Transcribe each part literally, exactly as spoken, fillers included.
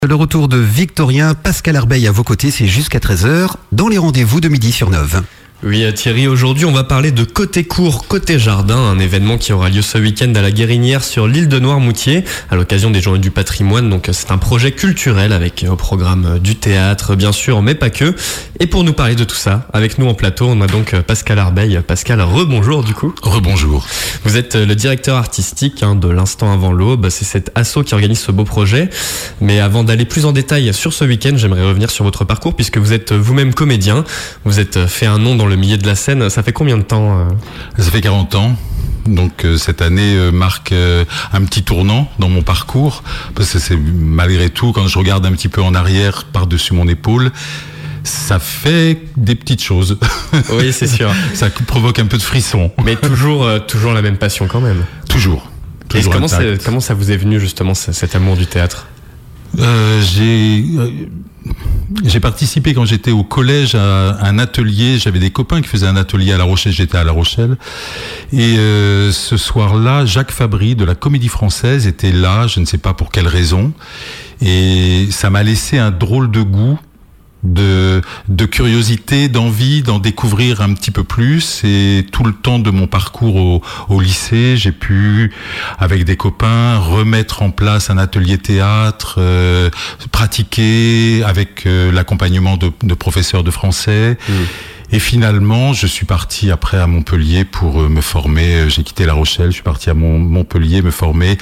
Le retour de Victorien, Pascal Arbeil à vos côtés, c'est jusqu'à treize heures dans les rendez-vous de midi sur Nove. Oui Thierry, aujourd'hui on va parler de Côté Cours, Côté Jardin, un événement qui aura lieu ce week-end à la Guérinière sur l'île de Noirmoutier à l'occasion des Journées du Patrimoine. Donc c'est un projet culturel avec au programme du théâtre bien sûr, mais pas que. Et pour nous parler de tout ça, avec nous en plateau, on a donc Pascal Arbeil. Pascal, rebonjour du coup. Rebonjour. Vous êtes le directeur artistique hein, de l'Instant avant l'aube, c'est cet asso qui organise ce beau projet. Mais avant d'aller plus en détail sur ce week-end, j'aimerais revenir sur votre parcours puisque vous êtes vous-même comédien, vous êtes fait un nom dans le le milieu de la scène. Ça fait combien de temps euh... Ça fait quarante ans. Donc euh, cette année euh, marque euh, un petit tournant dans mon parcours, parce que c'est malgré tout, quand je regarde un petit peu en arrière par-dessus mon épaule, ça fait des petites choses. Oui, c'est sûr. Ça provoque un peu de frisson. Mais toujours, euh, toujours la même passion quand même. Toujours. Et toujours comment, comment ça vous est venu justement cet amour du théâtre ? Euh, j'ai euh, j'ai participé quand j'étais au collège à un atelier. J'avais des copains qui faisaient un atelier à La Rochelle. J'étais à La Rochelle et euh, ce soir-là, Jacques Fabry de la Comédie Française était là. Je ne sais pas pour quelle raison, et ça m'a laissé un drôle de goût. De, de curiosité, d'envie d'en découvrir un petit peu plus. Et tout le temps de mon parcours au, au lycée, j'ai pu, avec des copains, remettre en place un atelier théâtre, euh, pratiquer avec euh, l'accompagnement de, de professeurs de français. Mmh. Et finalement, je suis parti après à Montpellier pour me former. J'ai quitté La Rochelle, je suis parti à Montpellier me former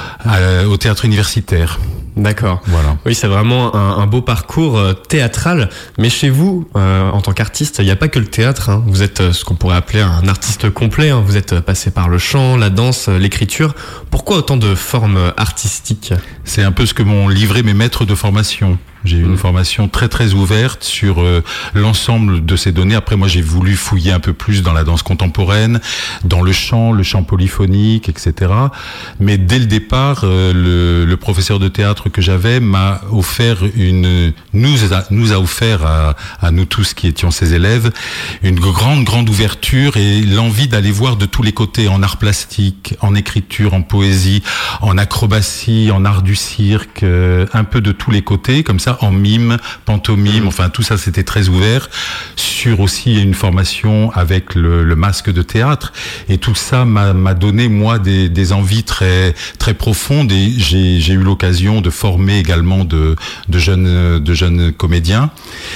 à, au théâtre universitaire. D'accord. Voilà. Oui, c'est vraiment un, un beau parcours euh, théâtral. Mais chez vous, euh, en tant qu'artiste, il n'y a pas que le théâtre. Hein. Vous êtes euh, ce qu'on pourrait appeler un artiste complet. Hein. Vous êtes passé par le chant, la danse, l'écriture. Pourquoi autant de formes artistiques ? C'est un peu ce que m'ont livré mes maîtres de formation. J'ai eu une mmh. formation très très ouverte sur euh, l'ensemble de ces données. Après, moi, j'ai voulu fouiller un peu plus dans la danse contemporaine, dans le chant, le chant polyphonique, et cetera. Mais dès le départ, euh, le, le professeur de théâtre que j'avais m'a offert une, nous a, nous a offert à, à nous tous qui étions ses élèves, une grande grande ouverture et l'envie d'aller voir de tous les côtés, en art plastique, en écriture, en poésie, en acrobatie, en art du cirque, euh, un peu de tous les côtés, comme ça. En mime, pantomime, enfin tout ça c'était très ouvert, sur aussi une formation avec le, le masque de théâtre, et tout ça m'a, m'a donné moi des, des envies très très profondes, et j'ai, j'ai eu l'occasion de former également de, de jeunes de jeunes comédiens,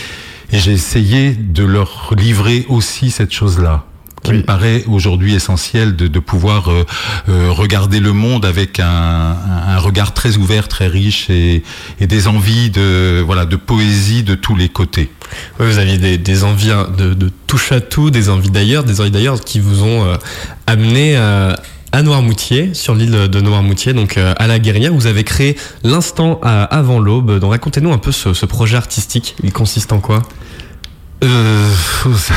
et j'ai essayé de leur livrer aussi cette chose-là, qui oui. me paraît aujourd'hui essentiel, de, de pouvoir euh, euh, regarder le monde avec un, un regard très ouvert, très riche, et, et des envies de voilà de poésie de tous les côtés. Oui, vous aviez des, des envies de, de touche à tout, des envies d'ailleurs, des envies d'ailleurs qui vous ont euh, amené à à Noirmoutier, sur l'île de Noirmoutier, donc euh, à la Guérinière. Vous avez créé l'Instant avant l'aube. Donc racontez-nous un peu ce, ce projet artistique. Il consiste en quoi ? Euh, ça...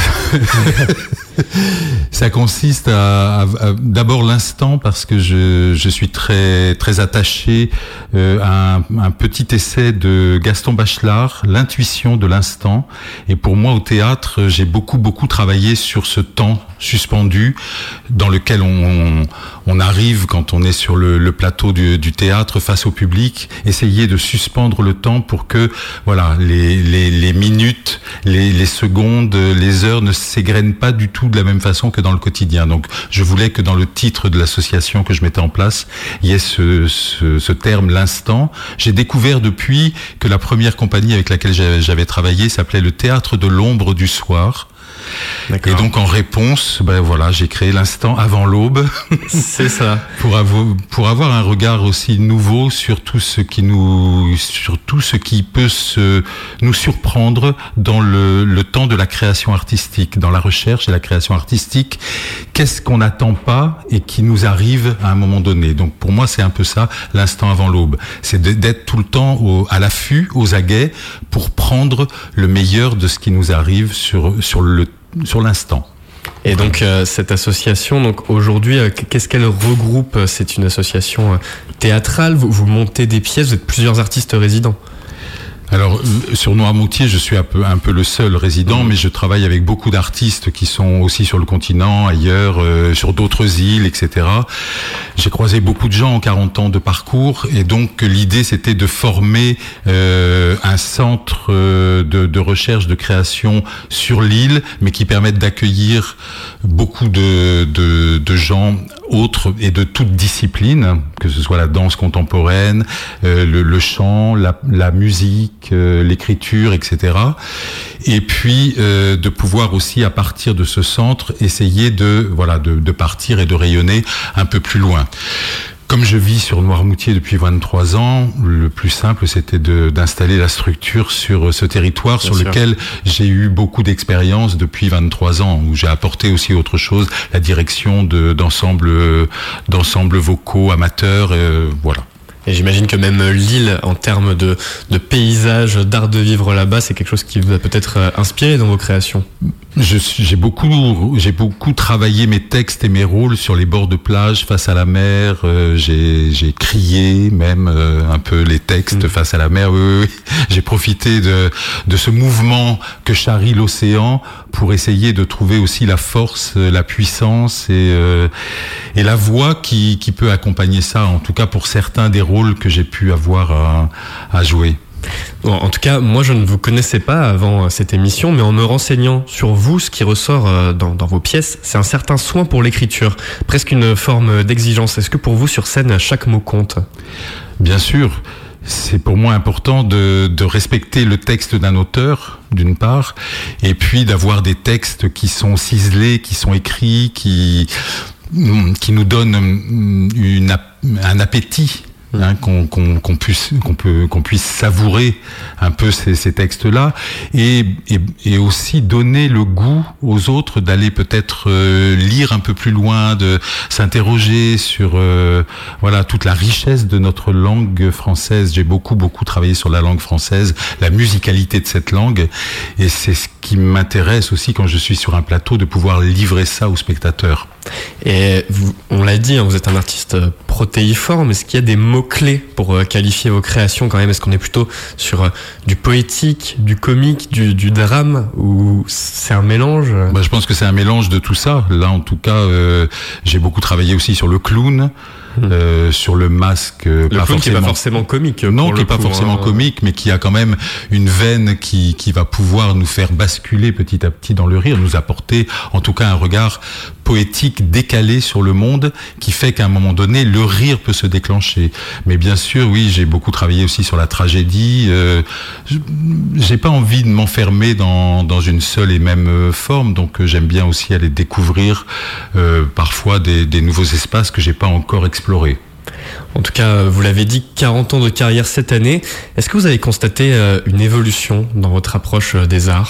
ça consiste à, à, à d'abord l'instant, parce que je, je suis très très attaché euh, à un, un petit essai de Gaston Bachelard, l'intuition de l'instant. Et pour moi, au théâtre, j'ai beaucoup beaucoup travaillé sur ce temps suspendu dans lequel on, on arrive quand on est sur le, le plateau du, du théâtre face au public, essayer de suspendre le temps pour que voilà les, les, les minutes, les, les secondes, les heures ne s'égrènent pas du tout de la même façon que dans le quotidien. Donc je voulais que dans le titre de l'association que je mettais en place, il y ait ce, ce, ce terme, l'instant. J'ai découvert depuis que la première compagnie avec laquelle j'avais, j'avais travaillé s'appelait le Théâtre de l'ombre du soir. D'accord. Et donc en réponse, ben voilà, j'ai créé l'Instant avant l'aube. C'est ça. pour avoir pour avoir un regard aussi nouveau sur tout ce qui nous sur tout ce qui peut se nous surprendre dans le le temps de la création artistique, dans la recherche et la création artistique. Qu'est-ce qu'on n'attend pas et qui nous arrive à un moment donné. Donc pour moi, c'est un peu ça, l'Instant avant l'aube. C'est d'être tout le temps au, à l'affût, aux aguets, pour prendre le meilleur de ce qui nous arrive sur sur le sur l'instant. Et donc euh, cette association, donc aujourd'hui, euh, qu'est-ce qu'elle regroupe ? C'est une association euh, théâtrale. Vous, vous montez des pièces. Vous êtes plusieurs artistes résidents. Alors sur Noirmoutier, je suis un peu, un peu le seul résident, mmh. mais je travaille avec beaucoup d'artistes qui sont aussi sur le continent, ailleurs, euh, sur d'autres îles, et cetera. J'ai croisé beaucoup de gens en quarante ans de parcours, et donc l'idée c'était de former euh, un centre euh, de, de recherche, de création sur l'île, mais qui permette d'accueillir beaucoup de, de, de gens autres et de toutes disciplines, que ce soit la danse contemporaine, euh, le, le chant, la, la musique, euh, l'écriture, et cetera. Et puis euh, de pouvoir aussi, à partir de ce centre, essayer de voilà de, de partir et de rayonner un peu plus loin. Comme je vis sur Noirmoutier depuis vingt-trois ans, le plus simple, c'était de, d'installer la structure sur ce territoire Bien sur sûr. lequel j'ai eu beaucoup d'expérience depuis vingt-trois ans, où j'ai apporté aussi autre chose, la direction de, d'ensembles, d'ensembles vocaux, amateurs, euh, voilà. Et j'imagine que même l'île, en termes de, de paysage, d'art de vivre là-bas, c'est quelque chose qui vous a peut-être inspiré dans vos créations. Je, j'ai beaucoup, j'ai beaucoup travaillé mes textes et mes rôles sur les bords de plage, face à la mer. Euh, j'ai, j'ai crié même euh, un peu les textes mmh. face à la mer. Oui, oui, oui. J'ai profité de, de ce mouvement que charrie l'océan pour essayer de trouver aussi la force, la puissance et, euh, et la voix qui, qui peut accompagner ça. En tout cas pour certains des rôles que j'ai pu avoir à, à jouer. Bon, en tout cas, moi je ne vous connaissais pas avant cette émission, mais en me renseignant sur vous, ce qui ressort dans, dans vos pièces, c'est un certain soin pour l'écriture, presque une forme d'exigence. Est-ce que pour vous, sur scène, chaque mot compte ? Bien sûr. C'est pour moi important de, de respecter le texte d'un auteur, d'une part, et puis d'avoir des textes qui sont ciselés, qui sont écrits, qui, qui nous donnent une, un appétit. Hein, qu'on, qu'on, qu'on puisse, qu'on peut, qu'on puisse savourer un peu ces, ces textes-là, et, et, et aussi donner le goût aux autres d'aller peut-être euh, lire un peu plus loin, de s'interroger sur euh, voilà toute la richesse de notre langue française. J'ai beaucoup beaucoup travaillé sur la langue française, la musicalité de cette langue, et c'est ce qui m'intéresse aussi quand je suis sur un plateau, de pouvoir livrer ça aux spectateurs. Et vous, on l'a dit, hein, vous êtes un artiste protéiforme. Est-ce qu'il y a des mots-clés pour euh, qualifier vos créations quand même ? Est-ce qu'on est plutôt sur euh, du poétique, du comique, du, du drame, ou c'est un mélange ? Bah, je pense que c'est un mélange de tout ça. Là, en tout cas, euh, j'ai beaucoup travaillé aussi sur le clown. Euh, sur le masque, le pas clown forcément... qui n'est pas forcément comique. Non, qui n'est pas coup, forcément hein. comique, mais qui a quand même une veine qui, qui va pouvoir nous faire basculer petit à petit dans le rire, nous apporter en tout cas un regard poétique décalé sur le monde, qui fait qu'à un moment donné, le rire peut se déclencher. Mais bien sûr, oui, j'ai beaucoup travaillé aussi sur la tragédie. Euh, j'ai pas envie de m'enfermer dans, dans une seule et même forme, donc euh, j'aime bien aussi aller découvrir euh, parfois des, des nouveaux espaces que j'ai pas encore explorés. En tout cas, vous l'avez dit, quarante ans de carrière cette année. Est-ce que vous avez constaté une évolution dans votre approche des arts ?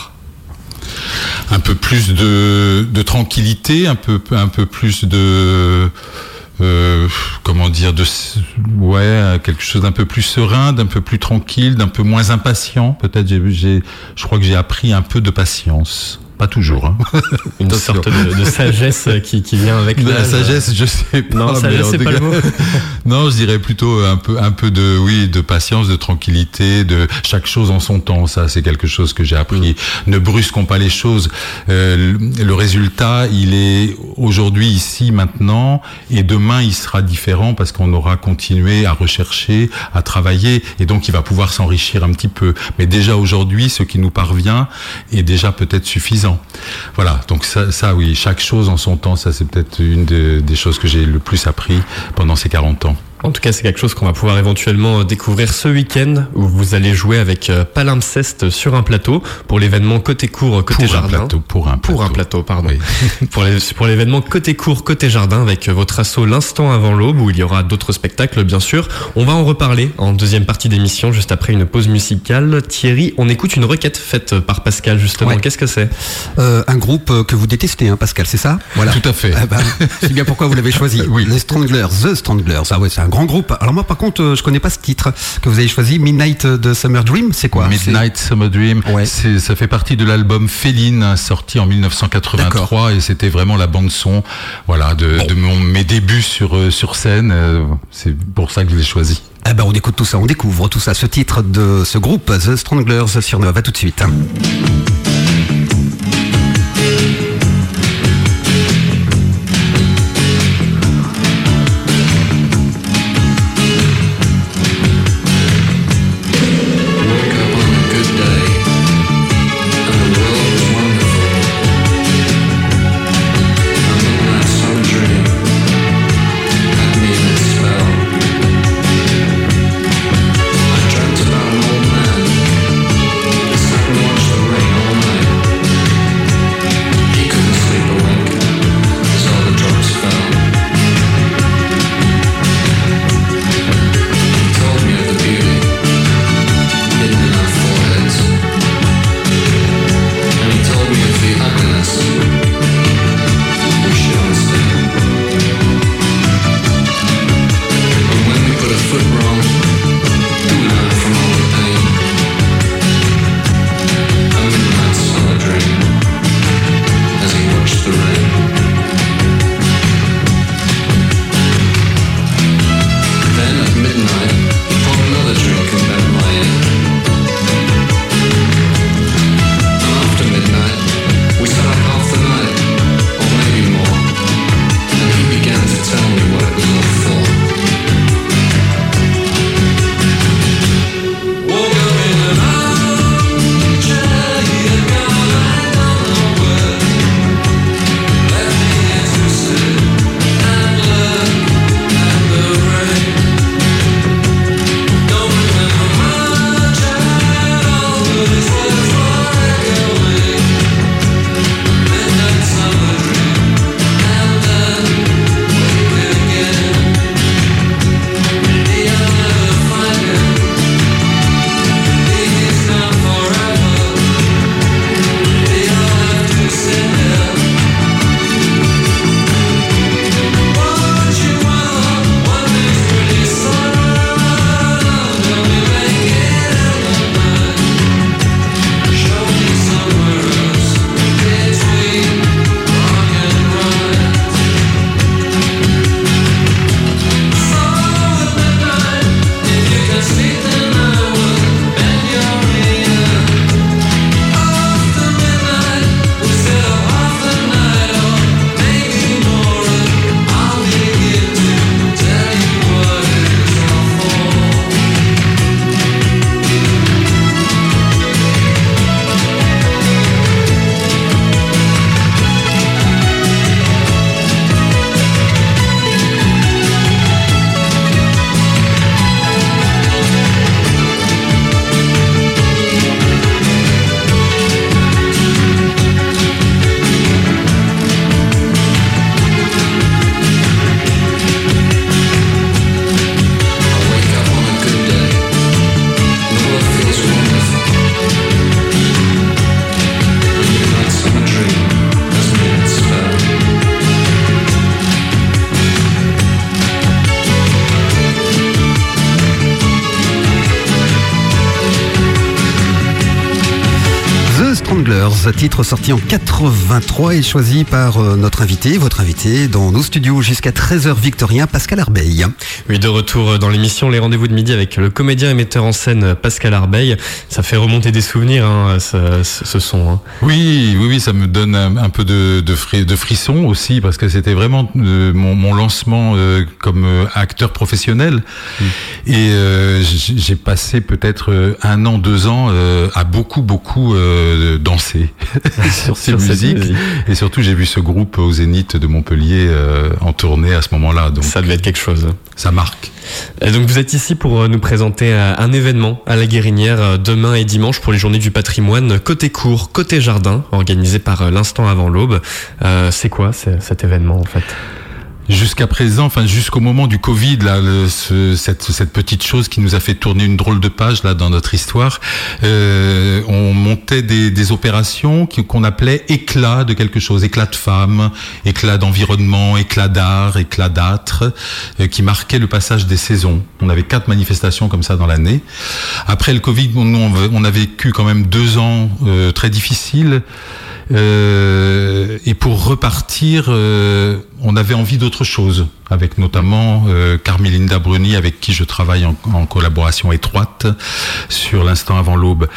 Un peu plus de, de tranquillité, un peu, un peu plus de... Euh, comment dire, de ouais, quelque chose d'un peu plus serein, d'un peu plus tranquille, d'un peu moins impatient. Peut-être, j'ai, j'ai, je crois que j'ai appris un peu de patience. Pas toujours, hein. Une sorte de, de sagesse qui, qui vient avec la sagesse, je sais pas. Non, sagesse, c'est pas le mot. Non, je dirais plutôt un peu, un peu de, oui, de patience, de tranquillité, de chaque chose en son temps. Ça, c'est quelque chose que j'ai appris. Mmh. Ne brusquons pas les choses. Euh, le résultat, il est aujourd'hui, ici, maintenant, et demain, il sera différent parce qu'on aura continué à rechercher, à travailler, et donc il va pouvoir s'enrichir un petit peu. Mais déjà aujourd'hui, ce qui nous parvient est déjà peut-être suffisant. Voilà, donc ça, ça oui, chaque chose en son temps, ça c'est peut-être une de, des choses que j'ai le plus appris pendant ces quarante ans. En tout cas, c'est quelque chose qu'on va pouvoir éventuellement découvrir ce week-end, où vous allez jouer avec Palimpseste sur un plateau pour l'événement Côté Court, Côté pour Jardin. Un plateau, pour un plateau. Pour un plateau, pardon. Oui. pour, les, pour l'événement Côté Court, Côté Jardin, avec votre asso L'Instant avant l'aube, où il y aura d'autres spectacles, bien sûr. On va en reparler en deuxième partie d'émission, juste après une pause musicale. Thierry, on écoute une requête faite par Pascal, justement. Ouais. Qu'est-ce que c'est ? euh, Un groupe que vous détestez, hein, Pascal, c'est ça ? Voilà. Tout à fait. Ah bah, c'est bien pourquoi vous l'avez choisi. Oui. Les Stranglers, The Stranglers. Ah ouais, c'est un grand groupe. Alors moi, par contre, je connais pas ce titre que vous avez choisi. Midnight de Summer Dream, c'est quoi ? Midnight c'est... Summer Dream, ouais. c'est, ça fait partie de l'album Féline, sorti en dix-neuf cent quatre-vingt-trois. D'accord. Et c'était vraiment la bande son, voilà, de, bon. de mon, mes débuts sur sur scène. C'est pour ça que je l'ai choisi. Eh ben on écoute tout ça, on découvre tout ça, ce titre de ce groupe The Stranglers sur Nova, tout de suite. Stranglers, titre sorti en quatre-vingt-trois et choisi par euh, notre invité, votre invité, dans nos studios jusqu'à treize heures victorien, Pascal Arbeille. Oui, de retour dans l'émission Les Rendez-vous de Midi avec le comédien et metteur en scène Pascal Arbeille. Ça fait remonter des souvenirs, hein, ce, ce son. Hein. Oui, oui, oui, ça me donne un, un peu de, de, fri, de frisson aussi, parce que c'était vraiment euh, mon, mon lancement euh, comme euh, acteur professionnel. Mmh. Et euh, j'ai passé peut-être un an, deux ans euh, à beaucoup, beaucoup euh, danser sur ces sur musiques. Musique. Et surtout, j'ai vu ce groupe au Zénith de Montpellier euh, en tournée à ce moment-là. Donc, ça devait être quelque chose. Ça marque. Et donc vous êtes ici pour nous présenter un événement à la Guérinière demain et dimanche pour les Journées du Patrimoine, côté cours, côté jardin, organisé par l'Instant avant l'aube. Euh, c'est quoi c'est, cet événement en fait ? Jusqu'à présent, enfin jusqu'au moment du Covid, là, le, ce, cette, cette petite chose qui nous a fait tourner une drôle de page là dans notre histoire, euh, on montait des, des opérations qui, qu'on appelait éclat de quelque chose, éclat de femme, éclat d'environnement, éclat d'art, éclat d'âtre, euh, qui marquait le passage des saisons. On avait quatre manifestations comme ça dans l'année. Après le Covid, on, on a vécu quand même deux ans euh, très difficiles. Euh, et pour repartir, euh, on avait envie d'autre chose, avec notamment euh, Carmelinda Bruni, avec qui je travaille en, en collaboration étroite sur l'instant avant l'aube.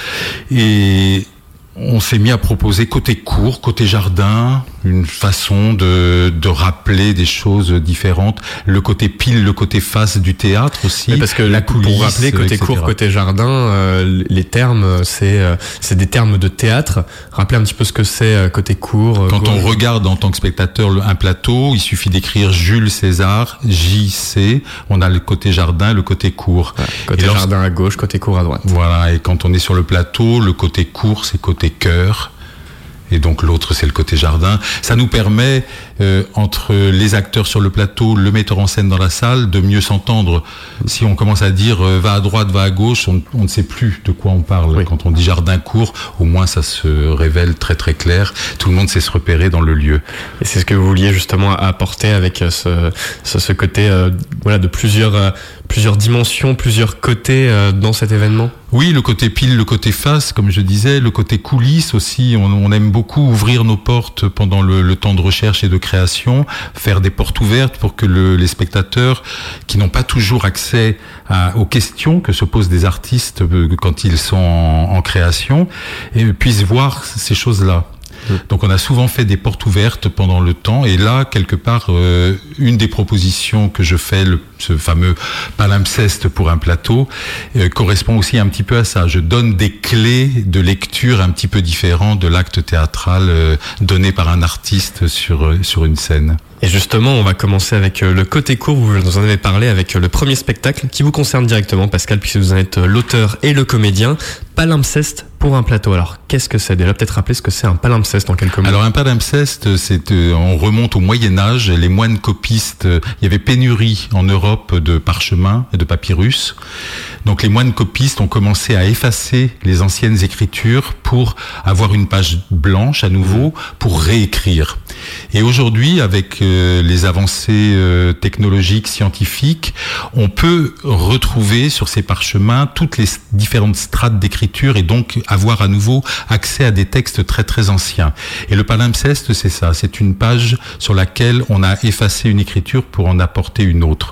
Et on s'est mis à proposer côté cour, côté jardin, une façon de, de rappeler des choses différentes. Le côté pile, le côté face du théâtre aussi. Oui, parce que la coulisse, pour rappeler, côté cour, côté jardin, euh, les termes, c'est, euh, c'est des termes de théâtre. Rappelez un petit peu ce que c'est euh, côté cour. Quand gauche. on regarde en tant que spectateur un plateau, il suffit d'écrire Jules César, J C. On a le côté jardin, le côté cour. Ouais, côté et jardin à gauche, côté cour à droite. Voilà, et quand on est sur le plateau, le côté cour, c'est côté cœur, et donc l'autre c'est le côté jardin. Ça nous permet euh, entre les acteurs sur le plateau, le metteur en scène dans la salle, de mieux s'entendre. Si on commence à dire euh, va à droite, va à gauche, on, on ne sait plus de quoi on parle. Oui. Quand on dit jardin court, au moins ça se révèle très très clair. Tout le monde sait se repérer dans le lieu. Et c'est ce que vous vouliez justement apporter avec ce, ce, ce côté euh, voilà, de plusieurs, euh, plusieurs dimensions, plusieurs côtés euh, dans cet événement. Oui, le côté pile, le côté face, comme je disais, le côté coulisses aussi. On, on aime beaucoup ouvrir nos portes pendant le, le temps de recherche et de création, faire des portes ouvertes pour que le, les spectateurs qui n'ont pas toujours accès à, aux questions que se posent des artistes quand ils sont en, en création, et puissent voir ces choses-là. Donc on a souvent fait des portes ouvertes pendant le temps, et là quelque part euh, une des propositions que je fais, le, ce fameux palimpseste pour un plateau, euh, correspond aussi un petit peu à ça. Je donne des clés de lecture un petit peu différentes de l'acte théâtral euh, donné par un artiste sur, euh, sur une scène. Et justement, on va commencer avec le côté court. Vous nous en avez parlé avec le premier spectacle qui vous concerne directement, Pascal, puisque vous en êtes l'auteur et le comédien. Palimpseste pour un plateau. Alors, qu'est-ce que c'est? Déjà, peut-être rappeler ce que c'est un palimpseste en quelques mots. Alors, un palimpseste, c'est, euh, on remonte au Moyen-Âge. Les moines copistes, euh, il y avait pénurie en Europe de parchemins et de papyrus. Donc, les moines copistes ont commencé à effacer les anciennes écritures pour avoir une page blanche à nouveau, pour réécrire. Et aujourd'hui, avec euh, les avancées euh, technologiques, scientifiques, on peut retrouver sur ces parchemins toutes les différentes strates d'écriture et donc avoir à nouveau accès à des textes très très anciens. Et le palimpseste, c'est ça, c'est une page sur laquelle on a effacé une écriture pour en apporter une autre.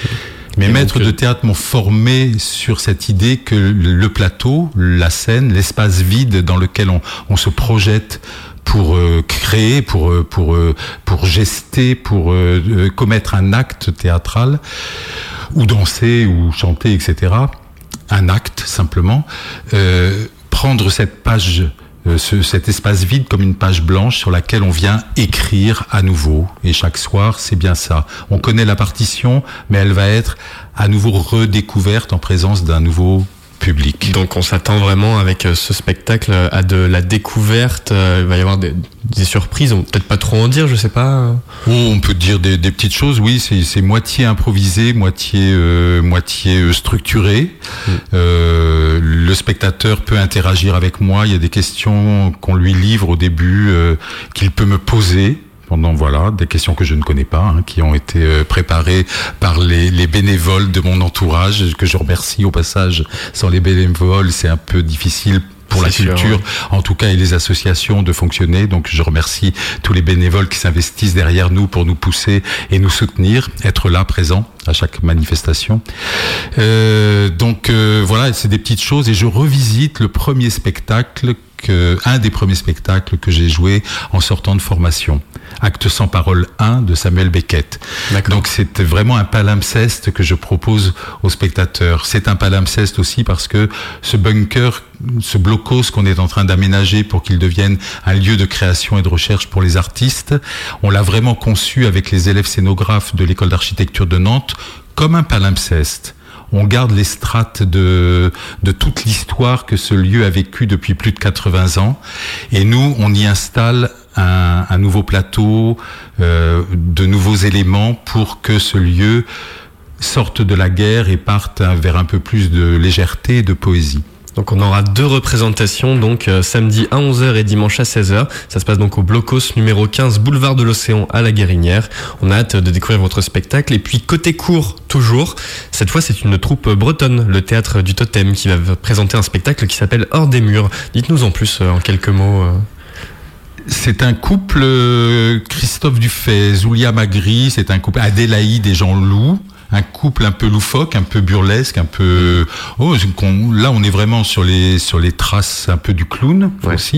Mes maîtres de théâtre m'ont formé sur cette idée que le plateau, la scène, l'espace vide dans lequel on, on se projette pour euh, créer, pour euh, pour euh, pour gester, pour euh, euh, commettre un acte théâtral, ou danser, ou chanter, et cetera. Un acte simplement. Euh, prendre cette page, euh, ce, cet espace vide comme une page blanche sur laquelle on vient écrire à nouveau. Et chaque soir, c'est bien ça. On connaît la partition, mais elle va être à nouveau redécouverte en présence d'un nouveau public. Donc on s'attend vraiment avec ce spectacle à de la découverte. Il va y avoir des, des surprises, on peut peut-être pas trop en dire, je sais pas. Oh, on peut dire des, des petites choses, oui, c'est, c'est moitié improvisé, moitié, euh, moitié structuré. Mmh. Euh, le spectateur peut interagir avec moi, il y a des questions qu'on lui livre au début, euh, qu'il peut me poser. Pendant, voilà, des questions que je ne connais pas, hein, qui ont été euh, préparées par les, les bénévoles de mon entourage, que je remercie au passage. Sans les bénévoles, c'est un peu difficile pour c'est la sûr, culture, ouais. En tout cas, et les associations de fonctionner. Donc, je remercie tous les bénévoles qui s'investissent derrière nous pour nous pousser et nous soutenir, être là, présent à chaque manifestation. Euh, donc, euh, voilà, c'est des petites choses, et je revisite le premier spectacle que, un des premiers spectacles que j'ai joué en sortant de formation. Acte sans parole un de Samuel Beckett. D'accord. Donc c'est vraiment un palimpseste que je propose aux spectateurs. C'est un palimpseste aussi parce que ce bunker, ce blocos qu'on est en train d'aménager pour qu'il devienne un lieu de création et de recherche pour les artistes, on l'a vraiment conçu avec les élèves scénographes de l'école d'architecture de Nantes comme un palimpseste. On garde les strates de, de toute l'histoire que ce lieu a vécu depuis plus de quatre-vingts ans. Et nous, on y installe un, un nouveau plateau, euh, de nouveaux éléments pour que ce lieu sorte de la guerre et parte vers un peu plus de légèreté et de poésie. Donc on aura deux représentations, donc euh, samedi à onze heures et dimanche à seize heures. Ça se passe donc au Blocos numéro quinze, boulevard de l'Océan à la Guérinière. On a hâte de découvrir votre spectacle. Et puis côté court, toujours, cette fois c'est une troupe bretonne, le Théâtre du Totem, qui va présenter un spectacle qui s'appelle Hors des murs. Dites-nous en plus euh, en quelques mots. Euh... C'est un couple, euh, Christophe Dufay, Zulia Magri, c'est un couple, Adélaïde et Jean-Loup. Un couple un peu loufoque, un peu burlesque, un peu... Oh, là, on est vraiment sur les, sur les traces un peu du clown, ouais. aussi.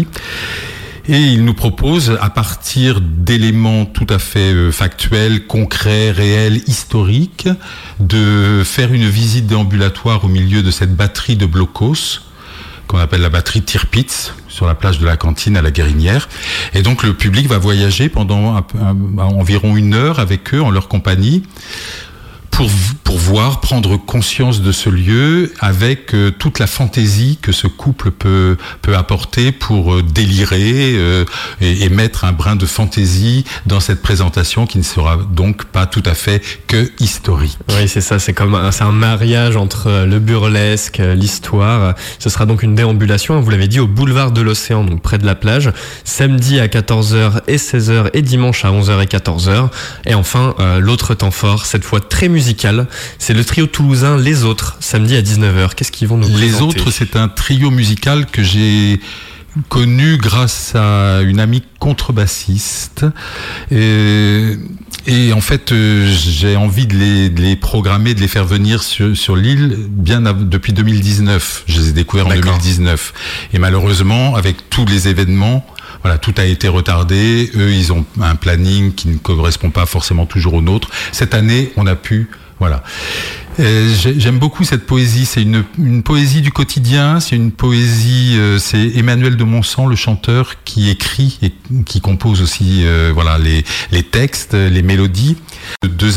Et il nous propose, à partir d'éléments tout à fait euh, factuels, concrets, réels, historiques, de faire une visite déambulatoire au milieu de cette batterie de blocos, qu'on appelle la batterie Tirpitz, sur la plage de la Cantine à la Guérinière. Et donc le public va voyager pendant un, un, environ une heure avec eux, en leur compagnie, Pour, pour voir, prendre conscience de ce lieu avec euh, toute la fantaisie que ce couple peut, peut apporter pour euh, délirer euh, et, et mettre un brin de fantaisie dans cette présentation qui ne sera donc pas tout à fait que historique. Oui, c'est ça, c'est comme un, c'est un mariage entre le burlesque, l'histoire. Ce sera donc une déambulation, vous l'avez dit, au boulevard de l'Océan, donc près de la plage, samedi à quatorze heures et seize heures et dimanche à onze heures et quatorze heures. Et enfin, euh, l'autre temps fort, cette fois très musical, c'est le trio toulousain Les Autres, samedi à dix-neuf heures. Qu'est-ce qu'ils vont nous présenter ? Les Autres, c'est un trio musical que j'ai connu grâce à une amie contrebassiste. Et, et en fait, euh, j'ai envie de les, de les programmer, de les faire venir sur, sur l'île bien av- depuis deux mille dix-neuf. Je les ai découverts en D'accord. deux mille dix-neuf. Et malheureusement, avec tous les événements, voilà, tout a été retardé. Eux, ils ont un planning qui ne correspond pas forcément toujours au nôtre. Cette année, on a pu, voilà. Euh, j'aime beaucoup cette poésie. C'est une, une poésie du quotidien. C'est une poésie. Euh, c'est Emmanuel de Monsan, le chanteur, qui écrit et qui compose aussi, euh, voilà, les, les textes, les mélodies. Deux,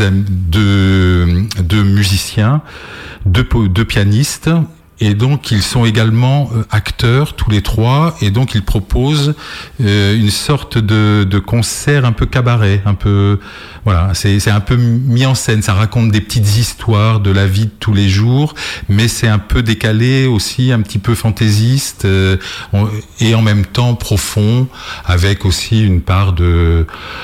deux, deux musiciens, deux, deux pianistes. Et donc, ils sont également euh, acteurs, tous les trois, et donc ils proposent euh, une sorte de, de concert un peu cabaret, un peu, voilà, c'est, c'est un peu mis en scène, ça raconte des petites histoires de la vie de tous les jours, mais c'est un peu décalé aussi, un petit peu fantaisiste, euh, on, et en même temps profond, avec aussi une part de,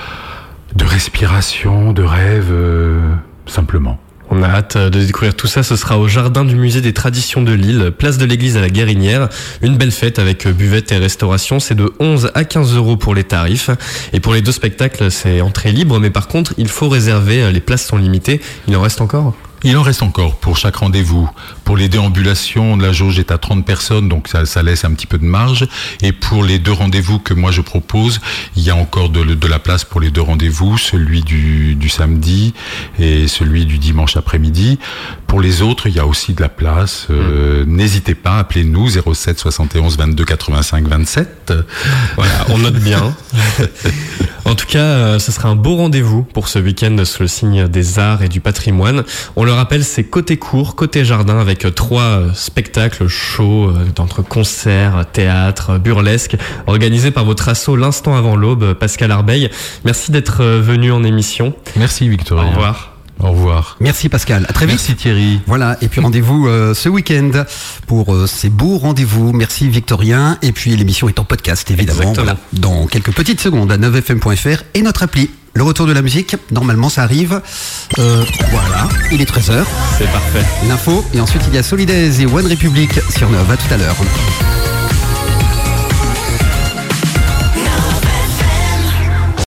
de respiration, de rêve, euh, simplement. On a hâte de découvrir tout ça. Ce sera au jardin du musée des traditions de Lille, place de l'église à la Guérinière. Une belle fête avec buvette et restauration. C'est de onze à quinze euros pour les tarifs. Et pour les deux spectacles, c'est entrée libre. Mais par contre, il faut réserver. Les places sont limitées. Il en reste encore ? Il en reste encore pour chaque rendez-vous. Pour les déambulations, la jauge est à trente personnes, donc ça, ça laisse un petit peu de marge. Et pour les deux rendez-vous que moi je propose, il y a encore de, de la place pour les deux rendez-vous, celui du, du samedi et celui du dimanche après-midi. Pour les autres, il y a aussi de la place. Euh, mmh. N'hésitez pas, appelez-nous zéro sept soixante et onze vingt-deux quatre-vingt-cinq vingt-sept. Voilà, on note bien. En tout cas, euh, ce sera un beau rendez-vous pour ce week-end sous le signe des arts et du patrimoine. On le rappelle, c'est côté cour, côté jardin, avec trois spectacles chauds entre concerts, théâtre, burlesque, organisés par votre asso l'instant avant l'aube, Pascal Arbeil. Merci d'être venu en émission. Merci Victorien. Au revoir. Au revoir. Merci Pascal. À très vite. Merci Thierry. Voilà. Et puis rendez-vous euh, ce week-end pour euh, ces beaux rendez-vous. Merci Victorien. Et puis l'émission est en podcast évidemment. Voilà. Dans quelques petites secondes à neuf f m point f r et notre appli. Le retour de la musique, normalement ça arrive. Euh, voilà, il est treize heures. C'est parfait. L'info, et ensuite il y a Solidaise et One Republic sur neuf. À tout à l'heure.